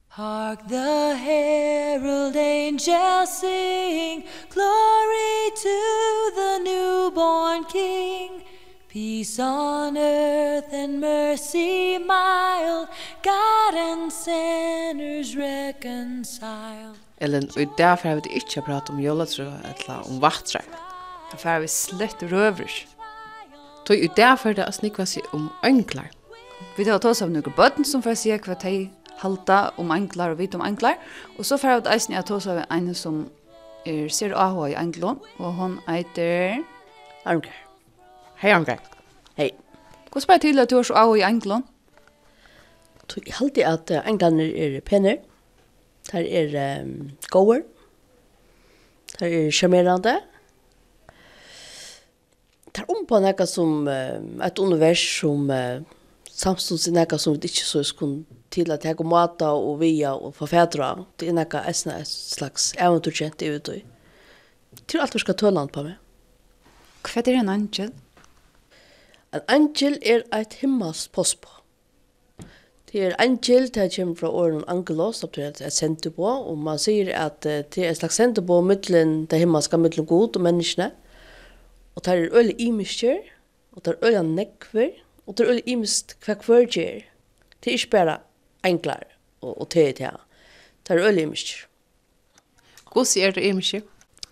Hark the herald angels sing, glory to the newborn King. Peace on earth and mercy mild, God and sinners reconciled. Ellen, og derfor har vi ikke pratet om juletrø eller vattrar. Derfor har vi slett røver. Så og derfor det snikva seg ønglar. Vi tar oss av noen bøtten som får si hva de halta om enklar og vite om enklar. Og så får vi eisen at oss av en som ser AH i enklån, og hun heter Armgar. Hei, Armgar. Hei. Hvordan spør jeg til at du har så AH i enklån? Jeg halte at enklene penner. Der gåer. Der charmerande. Der på noe som et univers som samstås i noe som vi ikke så skulle til at jeg går mata og via og forfedra. Det noe et slags eventyrkjent i ut. Jeg tror alt vi skal tåle på meg. Hva en angel? En angel et himmels påspå. Det angel, det kommer fra åren angelos, det er sendt på, og man sier at det er slags sendt på mittlen, det himmelska mittlen god og menneskene. Og det øyelig imisker, og det øyelig nekver, og det øyelig imisk kvekverger. Det ikke bare enklar og te til. Det øyelig imisker. Hvordan det imisker?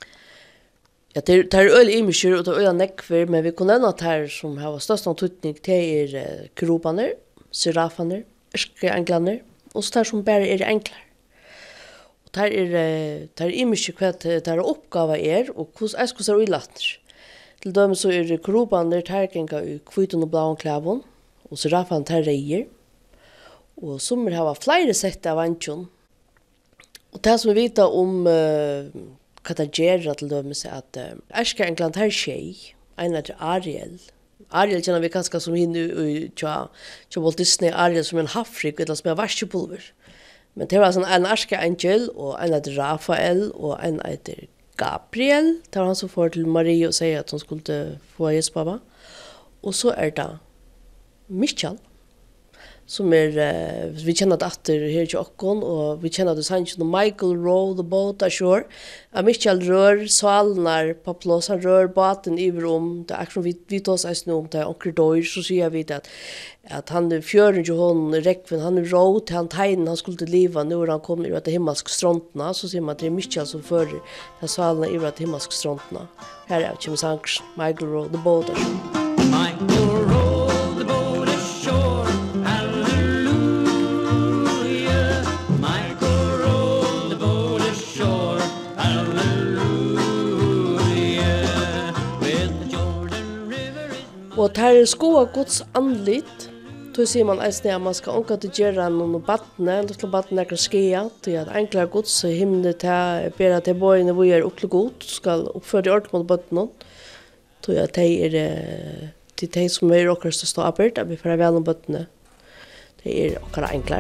Ja, det øyelig imisker, og det øyelig nekver, men vi kunne nevne at her som har størst antydning, det kerubaner, serafaner, englander, og så som bare enklar. Og der imiske hva der oppgave og hvordan jeg skulle ulatner. Til dem så kerubaner terkenga i kviten og blauen klæven, og så rafan ter reier. Og sommer har flere sett av ansjon. Og det som vi vet om hva det gjør til dem er at england ter tjej, en er Ariel. Ariel känner vi ganska som hinnu tja Walt Disney Ariel som en havfrik eller som en vaskepulver. Men det var en angel och en heter Rafael och en heter Gabriel. Det var han som får till Marie och säger att hon skulle få Jesusbaba. Och så det Michael som vi känner att här i Jockon och vi känner att Sancho och Michael row the boat ashore. Michael rör svalnar på plats, han rör båten i rum. Det är vi tar oss nu om det onkel Doir så ser vi att han fjörden ju hon räckven han row till han tegn han skulle leva nu när han kommer ut till himmelsk stråntna så ser man att det är Michael som för det svalnar i till himmelsk stråntna. Här är Jim Sanks Michael row the boat ashore. Michael row the boat ashore. Og der skoa Guds andlit, då ser man eisne at man skal onka til gjøre noen battene, det skal battene ikke skje, til at enklar Guds himne til bedre til bøyene hvor er opplig god, skal oppføre det ordentlig mot battene, til at det de som okkar største arbeid, at vi får vel om battene, det okkar enklar.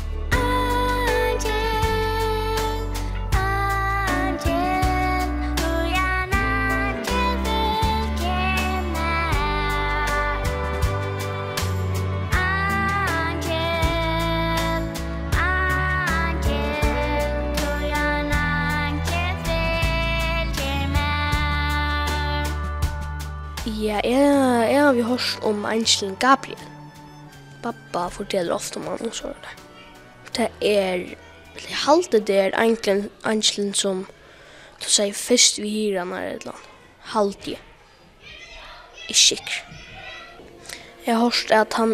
Ja, jeg har hørt om angelen Gabriel. Pappa forteller ofte om han og så det. Det halte det angelen som du sier først vi hyrer han eller et eller annet. Halte jeg. Jeg sikker. Jeg har hørt at han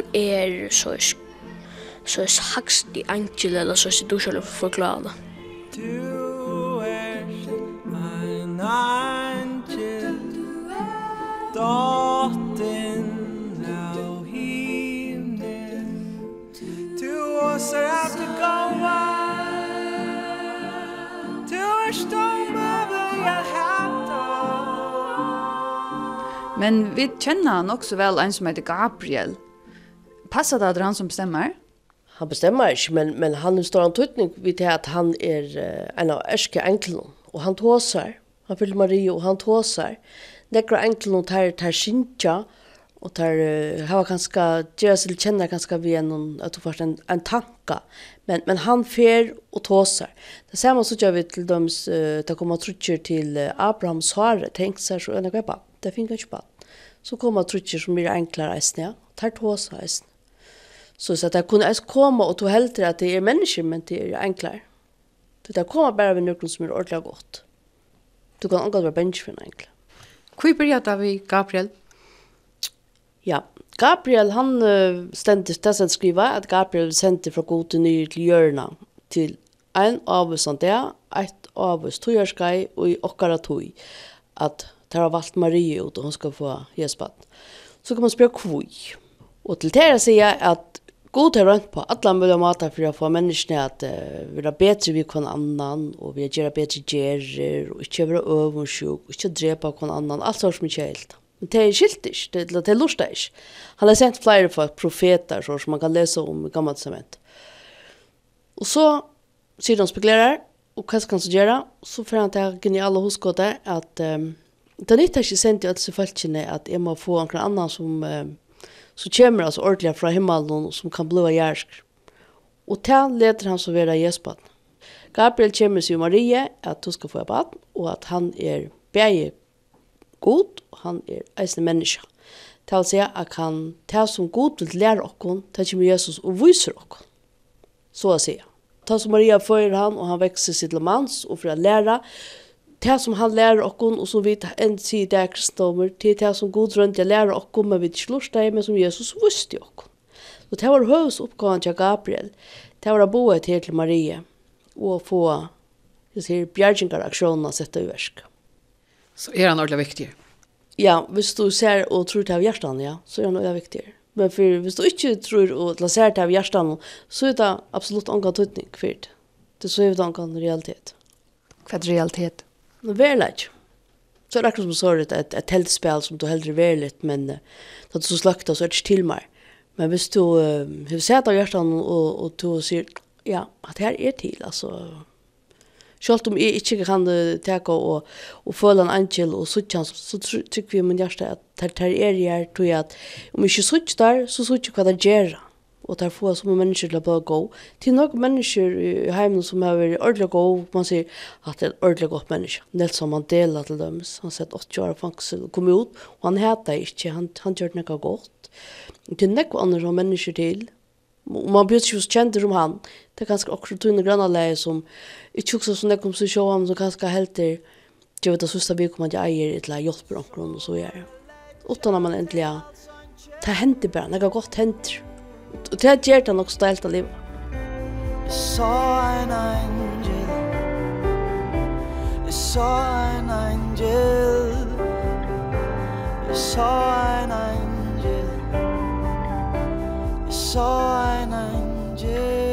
så hakst i angel eller så du selv forklare det. Du en angel, dotten av himlen, du oss at du gåva, du stomme jeg hata. Men vi kjenner han også vel en som heter Gabriel. Passar det at han som bestemmer? Han bestemmer ikke, men han står en tydning vid at han en av ærske enklene, og han tåser. Han fyller Marie, og han tåser. Nekra enklene tar sintja, og tar har ganske, gjør seg kjenner ganske vi at du får en tanka, Men han fer och tåsar. Det samma så gör vi till döms det kommer trutcher till Abraham Sara tänk sig så en gubbe. Det finns inte på. Så kommer trutcher som blir enklare ja. Tar tåsar. Så att det kunde komma och to helt att det är människor men det är enklare. Det kommer bara med något som är ordentligt gott. Du kan också vara bench för enkelt. Hur började vi Gabriel? Ja, Gabriel han ständigt att skriva att Gabriel sände från god till ny till hjörna till en avsand där, ett avs tojarskai och i okkara toj att ta har valt Marie ut och hon ska få Jespat. Så kan man spela kvui. Och till det säga att god har rönt på alla möjliga matar för att få människorna att vara bättre vid någon annan och vi göra bättre gerer och inte vara överensjuk och inte drepa någon annan. Allt så som är helt. Men det är skiltigt, det är lustigt. Han har sendt flera för profeter så som man kan läsa om i Gamla testamentet. Och så sier de spekulerar och vad ska han så göra? Så får han ta geniala huskåte att det är inte sent i alla fallen att jag må få någon annan som så kommer alltså ordentligt från himmelen som kan bli järsk. Och till leder han så vara Jespat. Gabriel kommer sig Marie att du ska få ett barn och att han är bäge god och han är eisne människa. Till att säga att han tar som god vill lära okon, tar kommer Jesus och visar okon. Så att säga. Ta som Maria för han och han växer sitt lamans och för att lära det som han lærer okon og som vi en sida er kristendommer til det som god rundt jeg lærer okon men vi ikke lurte men som Jesus visste okon. Så det var høys oppgaven til Gabriel. Det var å bo til Marie og få bjergingar-aksjonen sette i versk. Så är han ordentligt viktig. Ja, hvis du ser og tror det av hjertan, ja, så er han ordentligt viktig. Men for, hvis du ikke tror og ser det av hjertan, så er det absolutt angan tøytning for det. Det så er det angan realitet. Vad är realitet? Verligt. Så är det akkurat som så ett teltspel som du hellre verligt, men det är så slakta så är det inte till mig. Men hvis du har sett av hjärtan och du säger, ja, att det här är till, alltså. Självt om jag inte kan ta och följa en angel och så tycker vi med hjärtat att det här är hjärt, tror jag att om jag inte sutt där, så sutt jag vad det gör. Och där får som människor till att bara gå. Till några människor i hemmen som har varit ordentligt gå, man säger att det är ordentligt gott människa. Nelson Mandela till dem, han sett 8 år fängelse och kom ut, och han heter inte, han gör något gott. Till några andra människor till, och man blir ju känd om han, det är ganska också tunna gröna läge som inte också som det kommer sig show om så ganska helt jag vet att sista vi kommer att äger ett la hjälpbronkron och så är utan när man äntligen ta hänt bara något gott hänt och det gör det också ställt att leva. I saw an angel. I saw an angel. I saw an angel. I saw an angel.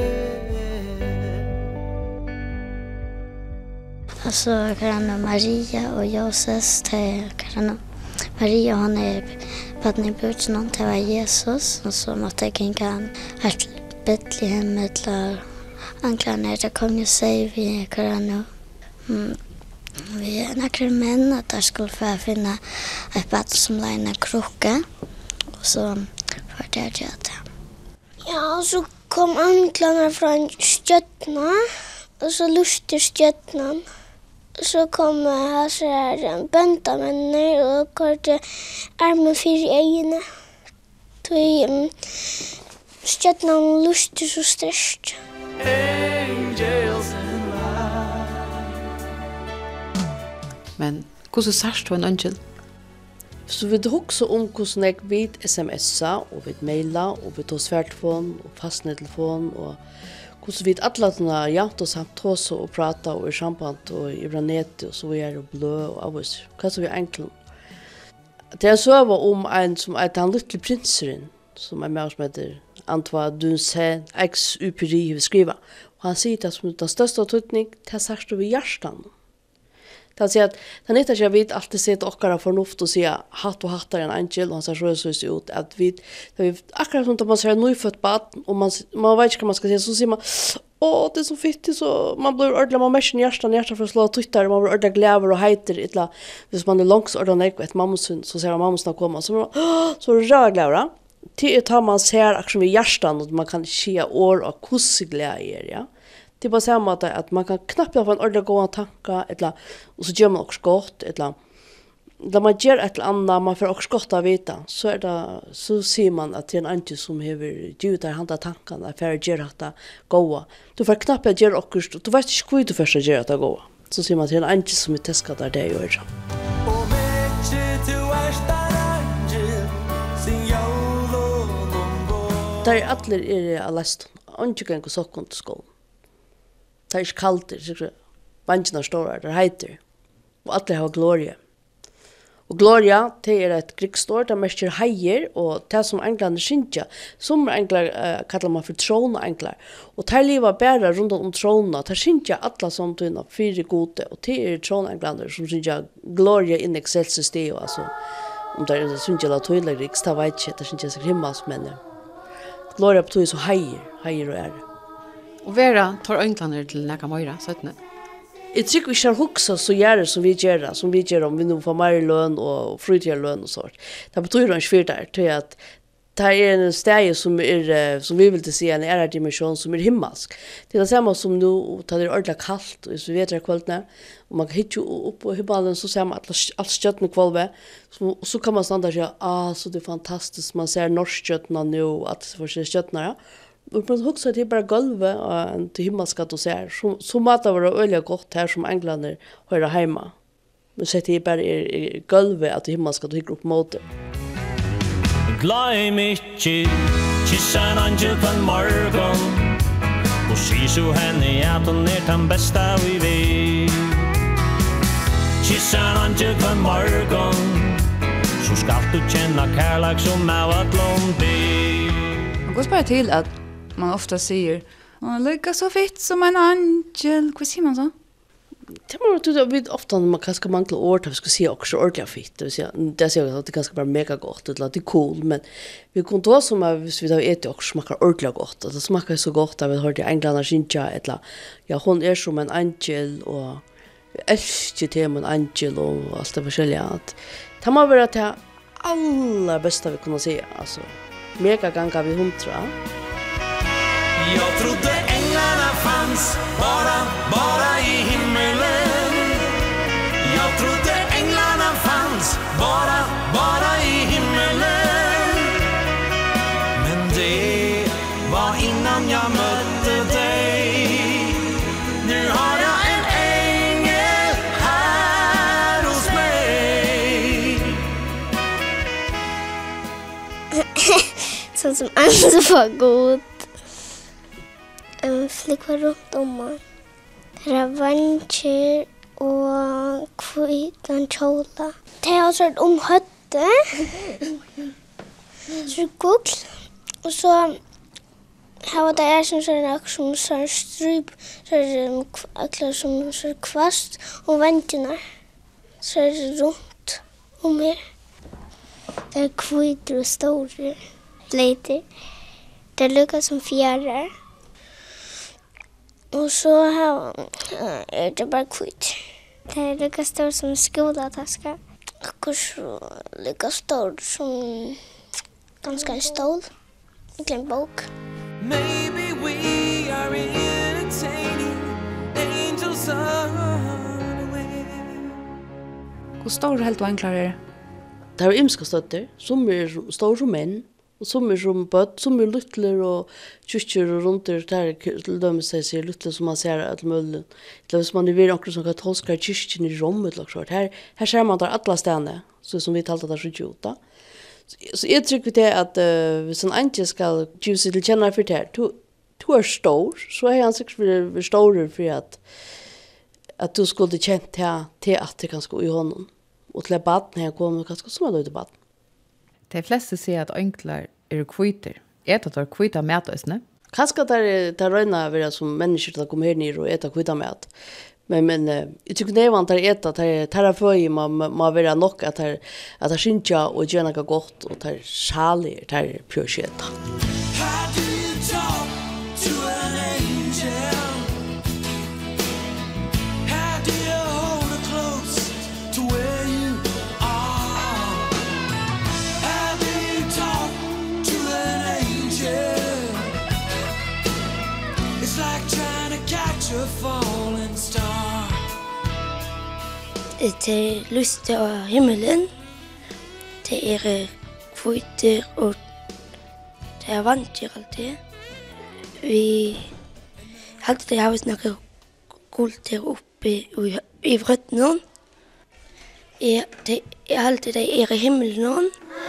Alltså kan Maria och Josef kan Maria hon är barn i början till var Jesus och så måste jag kan att Betlehem eller anklarna det kom ju säga vi kan vi är några män att där skulle få finna ett barn som lägger krocka och så för det att ja så kom anklarna från stjärna och så lustig stjärnan. Så kom här så här böntamänner och korte armen för egna. Då stjärnan lustig så störst. Angels in light. Men hur så särskilt en angel? Så vi också om hvordan jeg vid sms'a og vid maila og vid ta svärttelefon og fastnettelefon og hvordan vi alla såna jant og samt tåse og prata og i samband og i branet og så vidare og blø og avvis. Hva så vi enkelt. Det er så om en som er den lille prinseren som er med som heter Antoine Dunsen ex-uperi vi skriva. Og han sier det som den største tøytning til særst over hjertan. Det vill säga att han inte jag vet alltid sett okkara förnuft och säga hatt och hattar en angel och han ser så ut att vi akkurat som att man ser nyfött barn och man vet inte vad man ska säga så säger man det är så fint så man blir ordentligt man märker hjärtan för att slå tuttar man blir ordentligt gläver och heter hvis man är långs ordentligt ett mammasund så ser mammasna komma så rör glävra det tar man ser akkurat med hjärtan och man kan se år och kussglädje, ja. Det är på samma sätt att man kan knappt få en ordentlig god tanke eller och så gör man också gott eller när man gör ett eller annat man får också gott att veta så så ser man att det är en annan som har gjort där handa tankarna för att göra det goda. Du får knappt göra också du vet inte hur du först göra det goda. Så ser man att det är en annan som är teskat där det gör. Där är alla är läst. Inte kan gå så kont skål. Det är inte kallt, så bandjerna står der, det heter. Og alle har gloria. Og gloria, det er et krigsstår, det mest heier, og det som englene skintja. Som englar kallar man for tronenglar. Og det livet bare rundt om trona, det skintja alle som tøyna fire gode, og det er tronenglene som skintja gloria in excelsis Deo, altså. Om det er skintja la tøyla riks, det vet ikke, det skintja seg himmels, men gloria betyr så heier og ære. Och Vera tar önklarna till näka möjra, så att nej. Jag tycker vi ska huxa så gärna som vi gör om vi nu får mer lön och fritida lön och sånt. Det betyder inte för där till att det är en steg som vi vill se en era dimension som är himmelsk. Det är det samma som nu tar det ordentligt kallt och så vet jag kvällarna och man kan hitta upp på himmelen så ser man allt stjärnorna kvalve så kan man stanna och säga så det är fantastiskt man ser norrstjärnorna nu att få se stjärnorna. Och man huxar det bara golvet och till himmelska du ser så matar vara öliga gott här som änglarna har hemma. Men så det bara är golvet att himmelska du upp mot. Glöm inte kyssa en angel på morgon och se så henne att hon är den bästa vi vet. Kyssa en angel på morgon så ska du känna kärlek som är att långt. Man går bara till att man ofta säger hon lyckas så fitt som en angel. Vad säger man så? Det var vi ofta man kanske manglar ord vi ska se också ordentligt fitt. Det säger att det ganska bara mega gott eller det är cool men vi kan då som vi då äter också smakar ordentligt gott. Det smakar så gott att vi hörde änglarna skinja eller ja hon är som en angel och älskar till en angel och allt det forskjelliga. Det må vara det allra bästa vi kunde se alltså. Mega gånger vi 100. Jag trodde änglarna fanns bara i himmelen. Jag trodde änglarna fanns bara i himmelen. Men det var innan jag mötte dig. Nu har jag en ängel här hos mig. Sånt som alltså var god. Flickor runt om man. Ravanger och kvitan kjola. Det har sånt om hötte. Så gugl. Och så har det är som sån som stryp. Så är som så kvast och vantarna. Så är det runt om mer. Det är kvitor och stora. Lite. Det lukar som fjärrar. Och så är det bara kvitt. Det är lika stor som en skolataska. Och så lika stor som ganska en stol. Inte en bok. Maybe we are entertaining angels unaware. Hur stor helt och enklare är det? Det är imska stötter som är stora som män. Och som är som bött, som är lyttler och kyrkor och runt där till dem säger lyttler som man ser att möjligt. Det är som man vill också som katolska kyrkan i Rom eller så. Här ser man där alla städer så som vi talade där så juta. Så jag tycker det att hvis en anke ska ljusa till känna för det. Du är stor så är han säkert för stor för att du skulle känt till att det kanske i honom. Och till baden här kommer kanske som då i baden. De flesta säger att önklar är kviter. Äta tar kvita mätösne. Kanske där röna vara som människor att komma här ner och äta kvita mat. Men jag tycker det var att äta tar för man vara nog att skinja och göra något gott och tar salig tar pjörsketa. How do you talk to an angel? How do you hold her close to where you are? How do you talk to a falling star. Det lyste av himmelen. Det kvitter og det vanskelig alltid. Vi hadde det havet noe gult der oppe i vrøttene. Jeg hadde det i himmelen.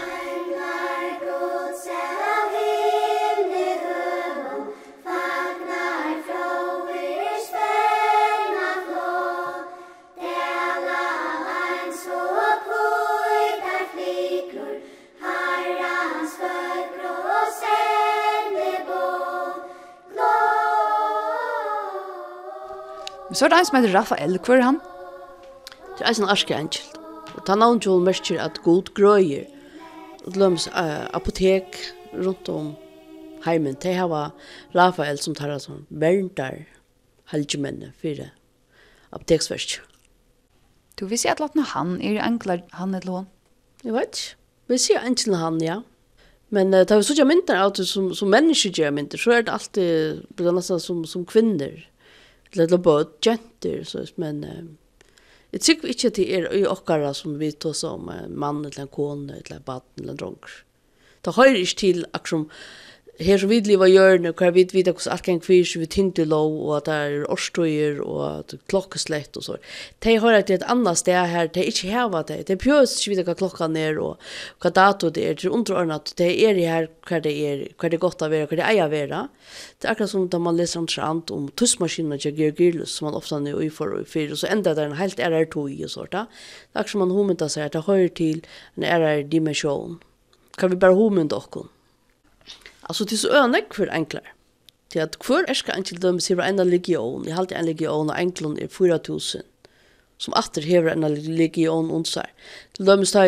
Så det en som heter Rafael, hvor han? Det en arkeangel. Og ta navn til merker at god grøyer. Og løms apotek rundt om heimen. De har Rafael som tar sånn verndar helgemennene for apoteksverst. Du vil si at han enklar han eller hon? Jeg vet ikke. Vi sier engelen han, ja. Men da vi så ikke mynter av det som mennesker gjør mynter, så det alltid nesten som kvinner. Eller både jenter, men jeg tykker ikke at det i okkara som vi tar som mann eller en kone eller en baden eller en dronker. Det hører ikke til akkurat som her som vi lever hjørne, hver vi vet hvordan alt kan kvirse, vi tyngte lov, og at det årstøyer, og at det klokkeslett og så. De hører til et annet sted her, de ikke hever det. De prøver ikke vite hva klokkan og hva dato det til underordnet. De her hva det er godt å være, hva det eier å være. Det akkurat som da man leser annet om tussmaskinen til Georg Gyrlus, som man ofte er i for og fyr, og så enda det en helt RR2 i og sånt. Det er akkurat som man homynter seg at det hører til en RR-dimensjon. Kan vi bare homynte oss? Altså, det er så øyne for enklere. Det at hver angel dømes hever en legion. Jeg har alltid en legion, og enklene 4.000. Som atter hever en legion under seg. Til dømes ta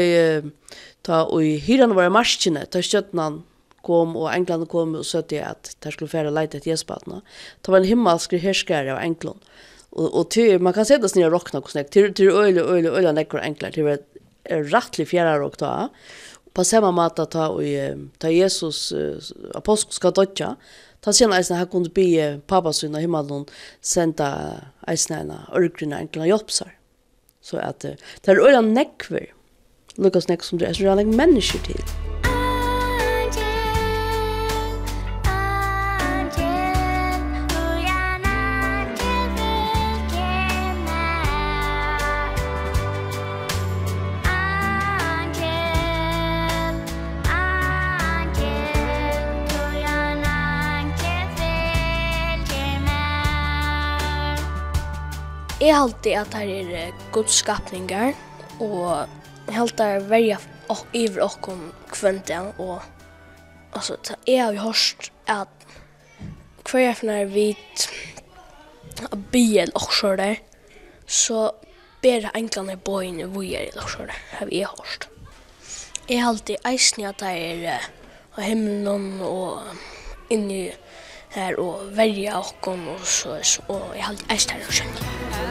i hyrene våre marskene, ta støttene kom, og enklene kom og søtte at de skulle fære leite etter Jesbatene. Det var en himmelsk herskere av enklene. Og til, man kan se det snir og råkne, til øyne nekker enklere, til rettelig fjerde råk da. På samma måte ta Jesus apostel skal dødja, ta sen eisne her kunne be pappa sin av himmelen senda eisne en ørgrunne enkla hjelpsar. Så at det er øyla nekver, lukas nek som det er, så det er mennesker til. Jeg halte at det er godskapninger, og jeg halte at det er iver okkom kvendt, og altså, jeg har jo hørt at hver når vi bier også der, så ber enklene bøyene vujer også der, har vi hørt. Jeg halte eisen at det er av himmelen og inni her og verja okkom og så, og jeg halte eisen her og skjønner.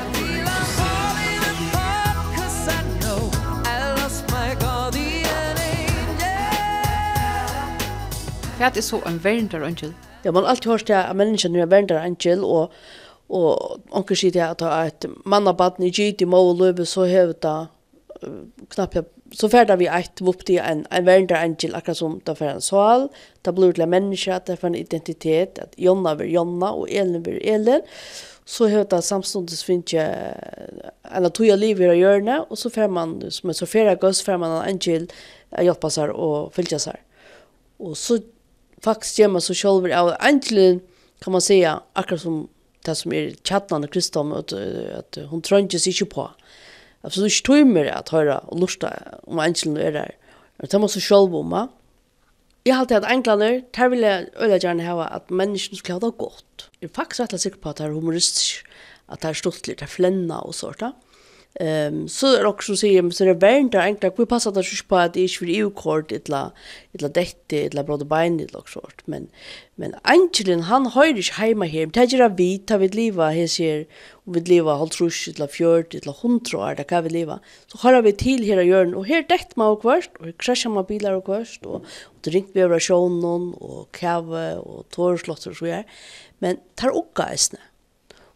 Hva er så en verndar-angel? Ja, man har alltid hørt at menneskene er verndar-angel, og onker sier det at det er et mannabaden i gyt i måløve, så hever det knappt, så ferder vi et opp til en verndar-angel, akkurat som det er en sval, det blir til en menneske, det er en identitet, at Jonna blir Jonna, og Elin blir Elin, så hever det samståndes finnes en av toga liv i hjørne, og så fer man, som så ferder gøs, fer man en angel, hjelper seg og fylker seg. Og så faktisk gjør man så selv av angelen, kan man si, akkurat som det som er tjattnande kristendom, at hun trønges ikke på. Altså, du ikke tøymer at høre og lusta om angelen er der. Det er man så selv om. Jeg har alltid at englene, der vil jeg øyne gjerne ha at menneskene skulle ha det godt. Jeg er faktisk rett og sikker på at det er humoristisk, at det er stort litt, det er flenna og sånt. Så er det også som sier, så er det verndar enkelt, hvor passer det ikke på at det ikke blir EU-kort, eller dette, eller bråde bein, eller sånt. Men angelen, han har ikke hjemme her. Det er ikke vi, da vi lever, her sier, om vi lever halvtrus, eller fjørt, eller 100 år, det kan vi leva. Så har vi til her å gjøre, og her dette man og kvart, og her krasjer man biler og kvart, og det ringt vi over sjånen, og kave, og tårslåtter og så videre. Men det er også eisene.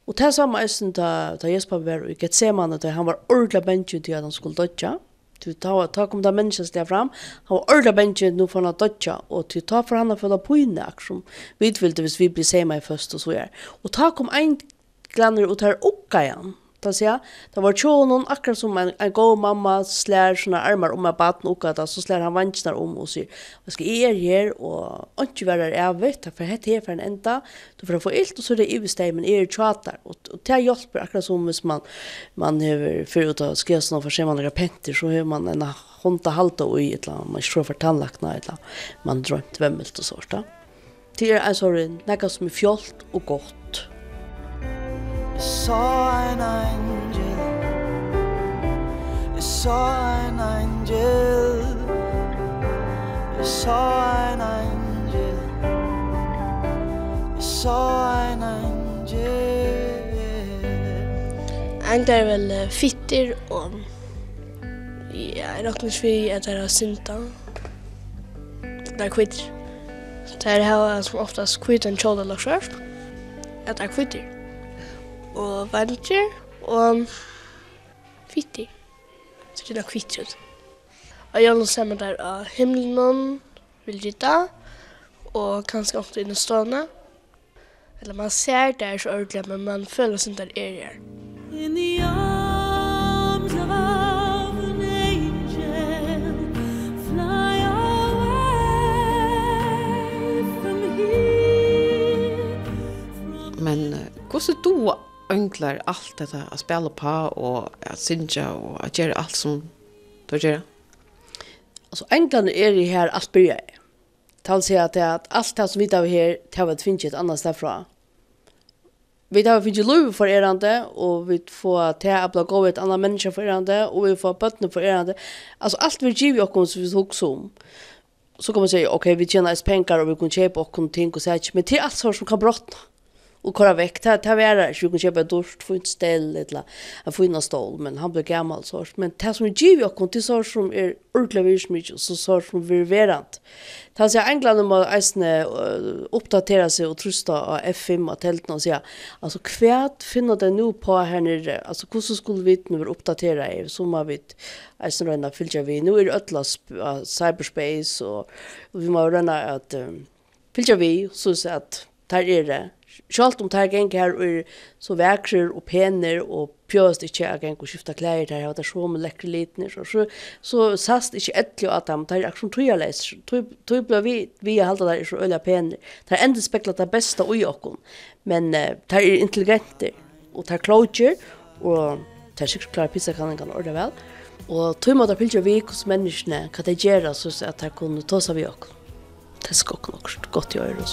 Och det samma är ta Jesper var i Getsemane där han var ordla bänken till att han skulle dödja. Du ta kom där människan där fram. Han var ordla bänken nu för att dödja och till ta för han att få på inne aktion. Vi vill det vi blir sema i först och så är. Och ta kom en glanner och tar ucka igen. Det var tjonon akkurat som en god mamma slär såna armar om baten och att så slär han vansnar om och säger vad ska er här och inte vara övet för det här för en enda då för att få ilt och så det i men er chatar och det hjälper akkurat som hvis man har förut att skriva såna för sig man repenter så har man en honta halta och i ett land man tror för tandläkna eller man drömt vämmelt och sånt där. Det är alltså något som är fjollt och gott. I saw an angel. I saw an angel. I saw an angel. I saw an angel. Anglar väl fitter och jag räknar för att det är synta. Det är kvitt. Det är här som oftast kvitt en kjol eller skjort. Att det är kvitter. Och vanger och fitti. Så det är kvittret. Och jag ser där av himlen vill gita och kanske också in i stående. Eller man ser där så ordentligt men man följer sig där är. In the arms of an angel, fly away from here. Men hur ser du enklar allt detta att spela på och att synja och att göra allt som du gör? Alltså enklarna är det här allt börjar. Tal säga att allt det som vi tar här tar vi att finna ett annat därifrån. Vi tar finna lov för erande och vi får ta att gå ett annat människa för erande och vi får bötterna för erande. Alltså allt vi ger oss som vi hugger om. Så kan man säga okej, vi tjänar oss pengar och vi kan köpa och ting och säga men det är allt som kan brottna. Och köra väck. Det var det. Vi kunde köpa ett dörst, få en ställ, eller en fina stål, men han blev gammal. Så. Men det som är givet och det så som är ordentligt virksmycket, och så som är verant. Det vill säga, England må uppdatera sig och trusta av F5 och telten och säga, alltså kvärt finner det nu på här nere, alltså hur skulle vi nu uppdatera er, som har vi röna fyllja vi. Nu är det ötla cyberspace och vi må röna att fyllja vi, så att där är det. Sjalt om det här här är så växer och penner och pjöst inte jag gäng och skifta kläder där och det så med läckra litner så sast inte ettligt att de tar aktion tror jag läs tror blir vi hålla där så öliga penner det är ändå speklat det bästa i oss men det är intelligent och det är kloker och det är säkert klara pizza kan orda väl och tror man att pilja vi hos människorna kan det göra så att det kan ta sig vi oss det ska också gott göra och så.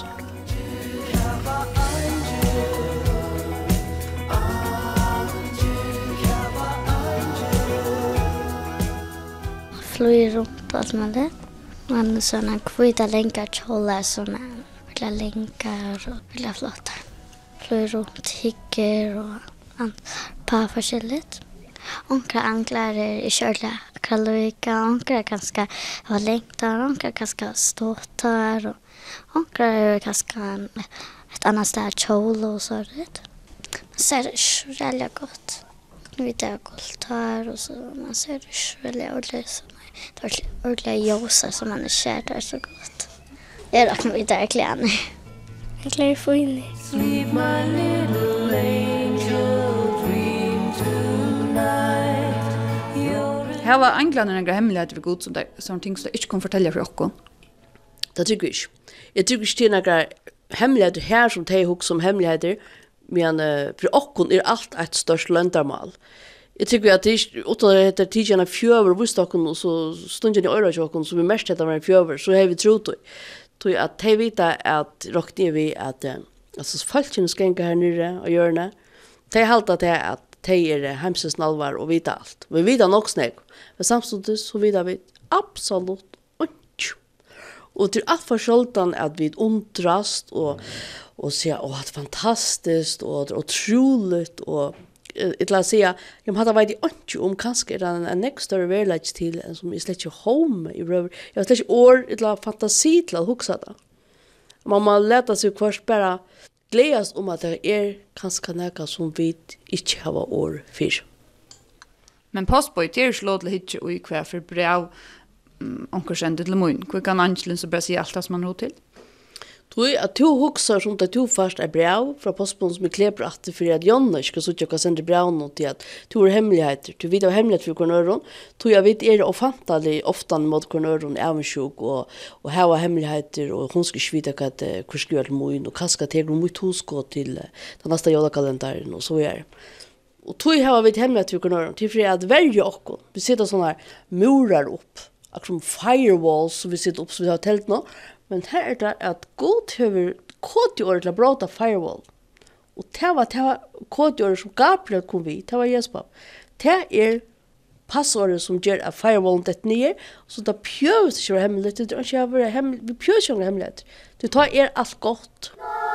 Flyr runt allt med det. Man såna kvita länkar kjolar såna vilka länkar och vilka flotta. Flyr runt hickor och på förskället. Onkra anklar är i körla kalorika, onkra ganska har längtar, onkra ganska ståtar och onkra är ganska ett annat ställe kjol och så det. Man ser det väldigt gott. Vi tar kultar och så man ser det väldigt ordentligt. Det är ordentliga ljusa som man är kär där så gott. Det är räknar vi där kläder. Jag klarar få in i. Sleep my little angel, dream tonight. Här var anglarna några hemligheter för god som ting som inte kan fortälja för oss. Det tycker jag inte. Jag tycker inte det är några hemligheter här som tar ihop som hemligheter. Men för oss är allt ett störst löndarmal. Jag tycker att det är tidigare fjöver vustocken och så stunden i örojocken som är mest heter var fjöver så har vi trott att de vita att rockne vi att alltså falken ska gå här nere och göra det. De halta det att de är hemskt allvar och vita allt. Vi vet nog snägg. Men samtidigt så vet vi absolut inte. Och det är allt för sällan att vi undrast och säga åh det är fantastiskt och otroligt och itla säga jag hade varit inte om kanske en extra verklighet till en som är släkt home i röver. Jag släkt år itla fantasi till att huxa det. Man låter sig först bara gledas at det kanskje noe som vi ikke har år for. Men postboy det slå til hitje og i hver for brev onker sender til mun. Hva kan Angelen så bare si alt som man har til? Tror at du husker som at du først brev fra postboden som kleber at for at Jonna ikke så ikke kan sende brev nå til at du har hemmeligheter. Du vet av hemmelighet for hverandre. Tror jeg vet offentlig ofte mot hverandre avundsjuk og ha hemmeligheter og hun skal ikke vite hva skal gjøre til mun og hva skal til mot husko til den neste jollakalenderen og så gjør. Og tror jeg har vi hemmelighet for hverandre til for at verge oss. Vi sitter sånne her murer opp. Akkurat som firewalls som vi sitter opp som vi har telt nå. Men her det at God har kodjord til å bråta firewall. Og det var kodjord som Gabriel kom vid, det var Jesper. Det passordet som gjør at firewallen dette nye, så det pjøs ikke være hemmelighet, det ikke har vært hemmelighet, vi pjøs ikke være hemmelighet. Det tar alt godt.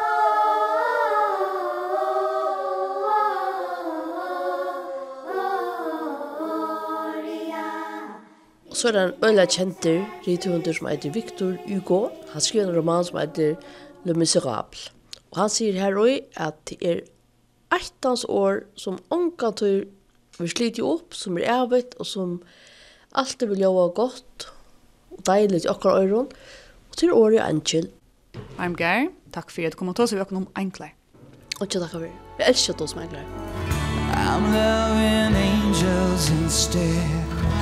Og så det en øyla kjenter rithunder som heter Victor Hugo. Han skriver en roman som heter Le Miserable. Og han sier her også at det 18 år som ongatur vi sliter opp, som evet, og som alltid vil gjøre godt, og deilig til akkurat øyren, og til året Angel. Geir, takk for at du kom og ta seg om enkler. Og ikke takk for det. Jeg elsker å som enkler. I'm loving angels instead.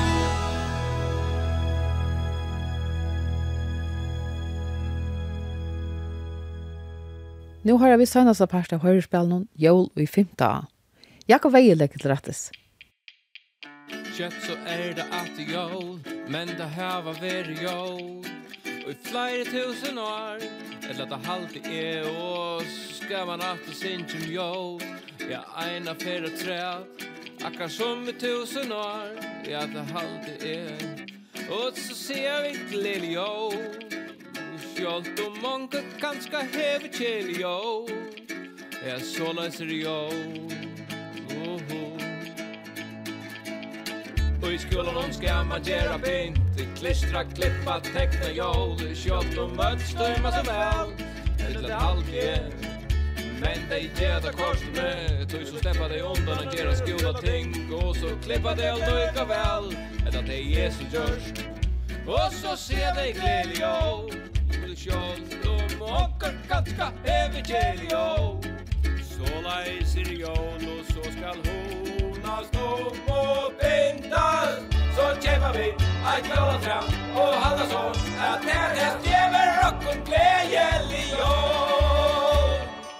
Nu har vi senast part av høyrespillen Jól i 5. Jakob Veie legger til rettes. Kjøtt så det at jól, men det har vært jól. Og i flere tusen år, eller det halte og skal man alltid synge om jól. Ja, ena fyrre træd, akkurat som i 1000 år, ja, det halte Og så ser vi gledelig jól. Skjolt og mange kanskje heve kjeli jo. Ja, så løser jo. Og i skolen skal man gjøre pint, klistra, klippa, tekna jo. Skjolt og møtt strømmer så vel, eller alltid Men de gjør det korset med, tog så slipper de undan og gjøre skola ting, og så klippa de og lykke vel, eller det Jesus gjørst. Og så ser de gledelig jo. Skjolt og mokker kanskje heve kjeli jo. Så leiser jól og så skal hona stå og pyntas. Så kjemper vi eit kjøla fram og halda sånn at det stjever rock og gledelig jól.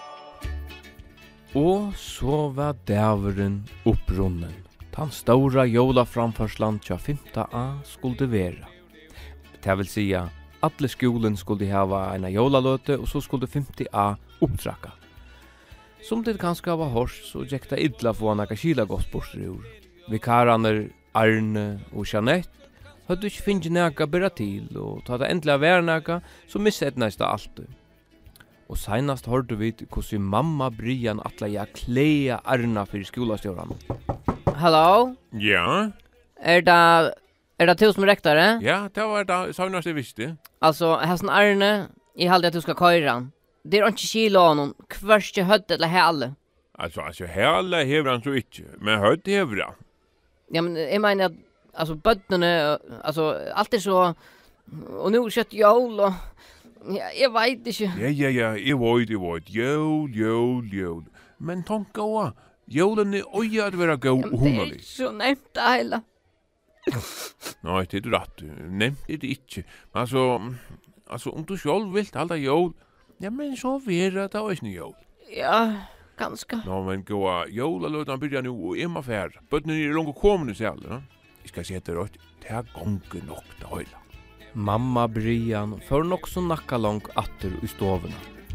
Og så var dæveren opprunnen. Den stora jólaframførslan til 5A skulle være. Det vil sige alle skolen skulle hava en jólaløte, og så skulle 50A opptrakka. Som det kanskje var hårst, så gikk det idla få naka kila godt bortrur. Vikaraner Arne og Jeanette hadde ikke finnet naka bera til, og ta det endelig være naka, så missetnes det alltid. Og senast hørte vi hvordan mamma Brian atla jeg klea Arna for skolastjåran. Hallo? Ja? Er det til som rektare? Ja, det var det saunast jeg visste. Altså, hesten Arne, jeg halde at du skal køyra han. Det ikke kilo av noen, kvørste hødd eller hele. Altså, hele hever han så ikke, men hødd hever han. Ja, men jeg mener at, altså, bøttene, altså, alt så, og nu kjøtt jól, og jeg vet ikke. Ja, jeg vet, jól. Men tanka også, jólene øye at være gå og hungerlig. Det ikke så nevnt det hele. Nei, det rett. Nevnt det ikke. Men altså, om du selv vilt halda jól, ja, men så vera det også en jól. Ja, ganske. Nå, men gå jólaløten byrja nu, og jeg må fære. Bøttene langt kommende selv, ja. Jeg skal si etter rødt, det gonger nok det høyla. Mamma Brian får nok så nakka langt atter i stovene.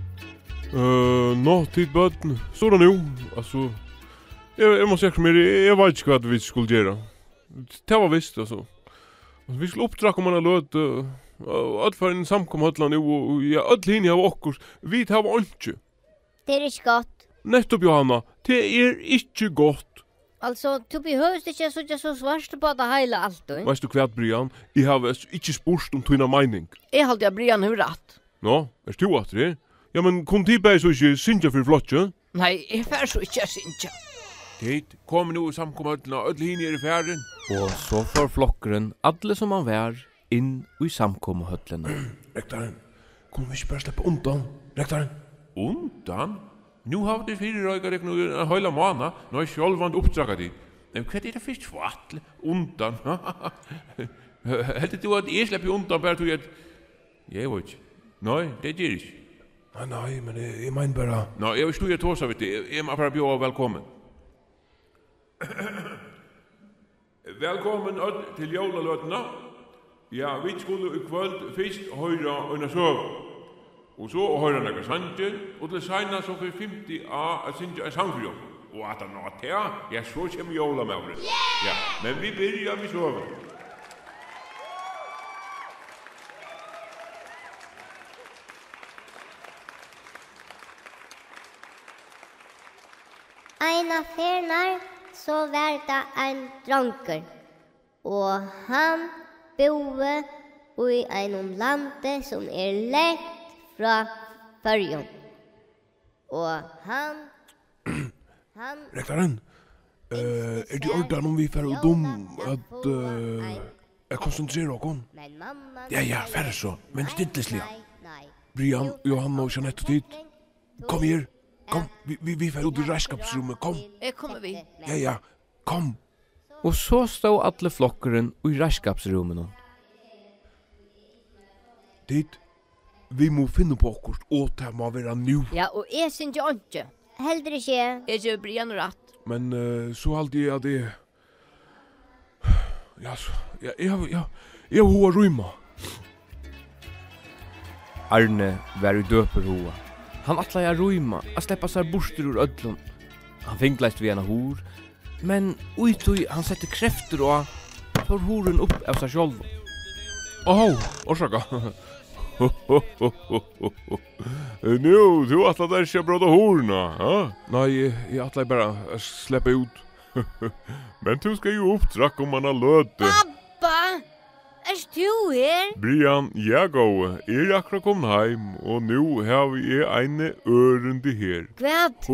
Nå, tid bøtten. Sådan jo, altså. Jeg må sikkert mer, jeg vet ikke hva vi skulle gjøre. Det var visst, altså. Vi skulle oppdrakke om man har løt, og alt for en samkomhøtland jo, og ja, alt linje av okkurs. Vi tar var ikke. Det ikke godt. Nettopp, Johanna. Det ikke godt. Altså, du behøvst ikke så svart på det hele alt. Veist du hva, Brian? Jeg har ikke spurt om tøyna meining. Jeg halte at Brian har rett. Nå, du at det? Ja, men kom till på så inte synja för flotchen. Nej, jag får så inte synja. Det kommer nu samkomna öll hinner i färden. Og så får flokkeren alle som han vær inn i samkomhøtlene. Rektoren, kom vi ikke bare slippe undan? Rektoren? Undan? Nu har vi det fire røyga deg en høyla måned, nå er sjølvand oppdraget dit. Men hva er det først for atle? Undan? Heldig du at jeg slipper undan bare til at... Jeg vet ikke. Nei, det gjør ikke. Nei, men jeg mener bare... Nei, jeg vil stå i tåsa, vet du. Jeg må bare bjøre velkommen. Velkommen til jólaløtena. Ja, vi skulle i kvöld fyrst høyra under søv. Og så høyra nekka sanje, og til seina så for 50 a sinja en sangfri. Og at han nå til, ja, så kommer jólamauren. Ja, men vi byrja med søven. Eina fernar så var det en dranker, og han boe i en lande som lekt fra Førjön. Og han... Rektoren, er det ordan om vi får dum at koncentrera oss? Ja, færre så, men stilleslig. Brian, Johanna og Jeanette og tid. Kom her, kom, vi får ut i redskapsrummet, kom. Jeg kommer vi. Ja, kom. Og så stod alle flokkeren i redskapsrummet. Dit, vi må finne på okkur, og det må være nu. Ja, og jeg synes jo ikke. Heldur ikke. Jeg gjør Brian rett. Men så alltid jeg det... Ja, så... Jeg har hoa rymma. Arne var i døperhoa. Han atla jeg rymma, a sleppa seg borster ur ødlun. Han fingleist vi en hor, men uitui han sette krefter og tar horen opp av seg sjolv. Orsaka. Nu, du atla der ikke bråda horna, ha? Nei, jeg atla bare sleppa ut. Men du skal jo oppdrakke om man har løte. Pappa, er du her? Brian, jeg går. Akkurat kommet heim, og nu har vi eine ørende her. Kvært?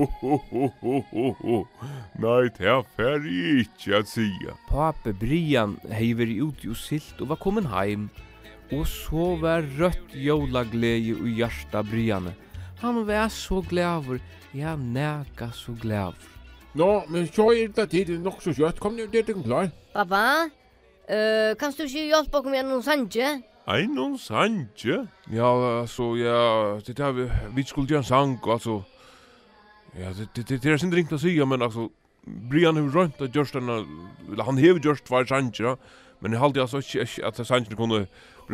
Nei, det er ferdig ikke at sia. Pape Brian heiver ut i silt og var kommet heim. Og så var rødt jólaglede i hjarta Brianne. Han var så glæver, ja, næka så glæver. Nå, men så det tid nok så kjøtt. Kom nu, det er klar. Pappa, kan du ikke hjelpe oss med noen sanje? Noen sanje? Ja, altså, det har vi skulle gjøre en sang, altså. Ja, det er sin ringt å si, men altså, Brian har rønt at gjørst denne, han har gjørst tvær sanje, men jeg halte altså ikke at sanjene kunne...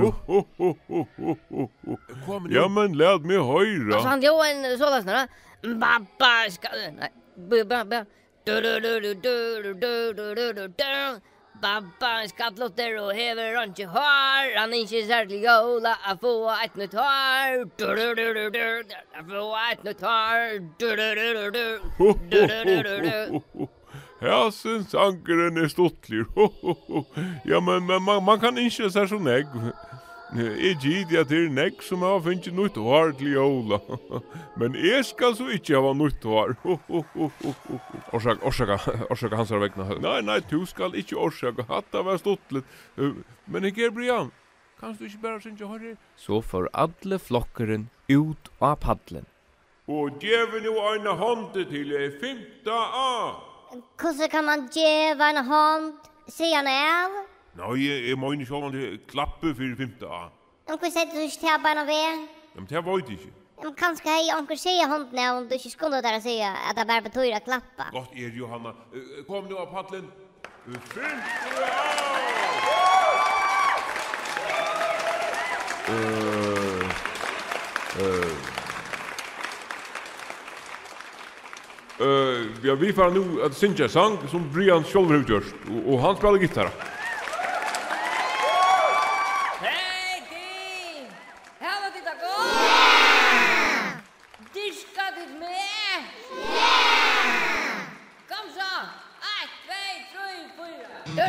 Ja, men lad mig høyra. Altså, han gjør en sålasnare. Pappa skal... Nei, Pappa skal lotter og hever han ikke hår. Han er ikke særlig jola å få et nytt hår. Å få et nytt hår. Ja, syns ankeren er stottlig. Ja, men man kan ikke se så negg. Jeg gitt at det negg som har finnet nytt hår til jola. Men jeg skal så ikke ha nytt hår. Orsaka hans er vegna. Nei, du skal ikke orsaka. Hatta var stottlig. Men ikke Brian. Kan du ikke bare synge hår? Så får alle flokkeren ut av paddelen. Og djeven jo en hånd til 5. A. Hvordan kan man djeva en hånd? Sier han av? Nei, jeg må ikke sjå om det klappe for 5. A. Onkel sier du ikke til bare ved? Ja, men det vet jeg ikke. Men kanskje hei onkel sier hånden om du ikke skulle der og sier at det bare betyr å klappa. Godt Johanna. Kom nu av paddelen. 5. Ja, vi får nu att synja sang som Brian själv har gjort och han spelar gitarr. Hej, Kim! Här var titta gå! Diska dit med! Kom så! 1, 2, 3,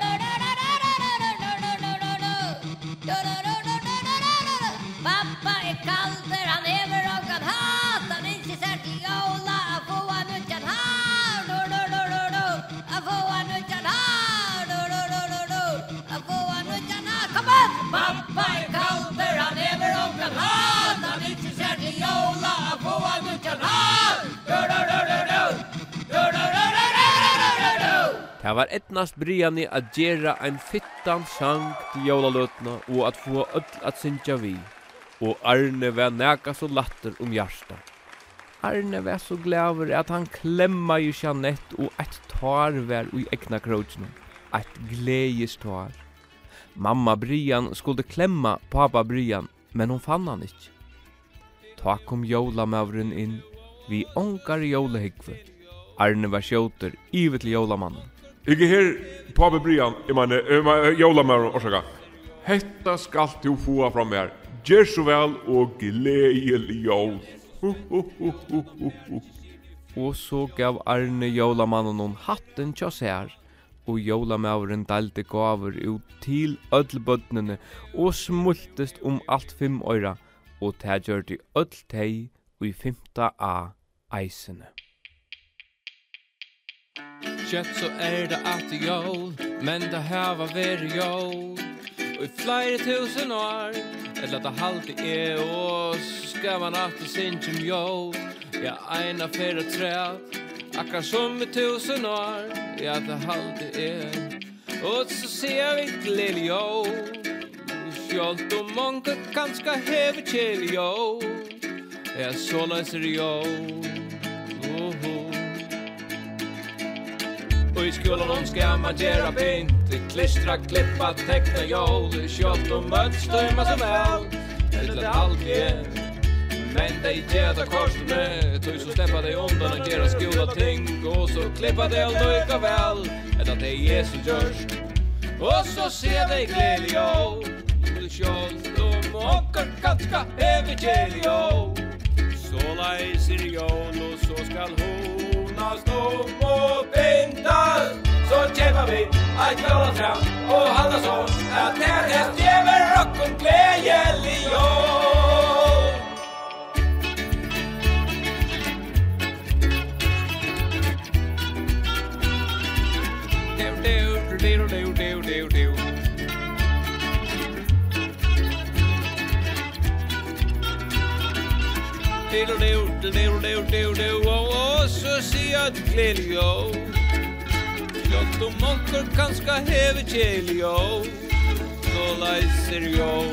4! Pappa, kalter, han hever och han hat, han inte ser till jola, att få en utjan här, att få en utjan här, att få en utjan här, kom on! Pappa är kalter, han hever och han hat, han inte ser till jola, att få en utjan här, Det var etnast briani at gjera ein fittan sang til jólaløtna og at få öll at syngja vi. Og Arne var næka så latter hjarta. Arne var så glaver at han klemma i Jeanette og et tar var i egna krotsna. Et gledestar. Mamma Brian skulle klemma pappa Brian, men hon fann han ikkje. Ta kom jólamauren inn, vi ångar jólahygve. Arne var skjøter, ivet til jólamannen. Ikke her, pappa Brian, jólamauren, orsaka. Hetta skal du få fra meg. Gjør så vel og gledelig jól. Og så gav Arne jólamannen noen hatten tja sær, og jólamauren dalte gaver ut til ödlbødnene og smultest alt 5 øyra, og det gjør de öll teg i 5. A eisene. Kjøtt så det at jól, men det her var veri jól. Og i flere tusen år, eller det halte og skal man alltid synge om jól. Ja, eina fyrre træt, akkar som i 1000 år, ja, det halte Og så ser vi gledelig jól, skjolt og många kanska hever kjeli jól. Ja, så løser jól. Og i skolan skal man gjøre pint, klistra, klippa, tekna jól, kjott og møtstøyma som eller det alltid Men de gjør det korsene, tog så släppa dig undan og gjøre skola ting, og så klippa det og lykka vel, eller det Jesus gjørst. Og så ser de gledelig jól, kjott og många kanska hever kjeli jól. Så leiser jól, og så skal hona stå og pinta. Så kjempa vi eit jólatra og halda så at det gjever okkom gledelig jól. Og så sier jeg gledelig jól. Kjott og många kanska hever kjeli jól. Så leiser jól.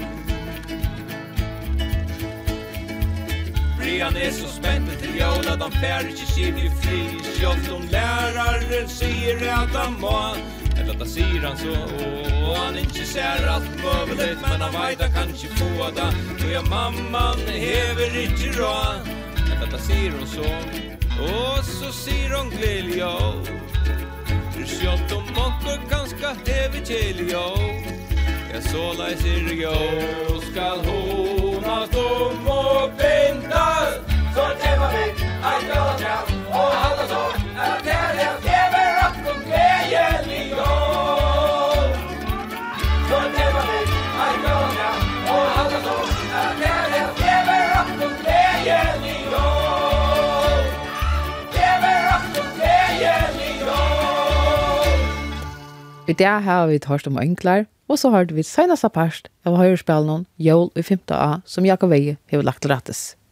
Brian så spent til jól at han fær ikke skid i fri. Kjott om læraren sier at han må, eller da sier han så, og han ikke ser alt møvelet, men han vet han kan ikke få det. Og ja, mamman hever ikke råd, eller da sier hun så, og så sier hun gledelig jól. Kjott og många kanska hever kjeli jól. Ja, så leiser jól skal hona stom og pinta. Så kjempa vi eit jólatra og halda så at det hever okkom gledelig jól. Så kjempa vi eit jólatra og halda så at det hever okkom gledelig jól. Hever okkom gledelig jól. I det har vi tørst om enklar, og så har vi senast apart av høyrespillene Jól i 5. A som Jakob Veie har lagt til rettes.